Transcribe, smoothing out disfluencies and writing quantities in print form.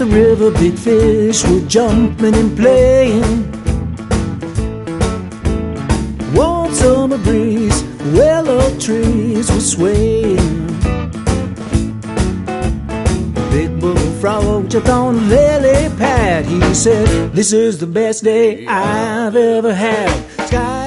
the river, big fish were jumping and playing. Warm summer breeze, willow trees were swaying. Big bullfrog jumped on a lily pad. He said, "This is the best day I've ever had." Sky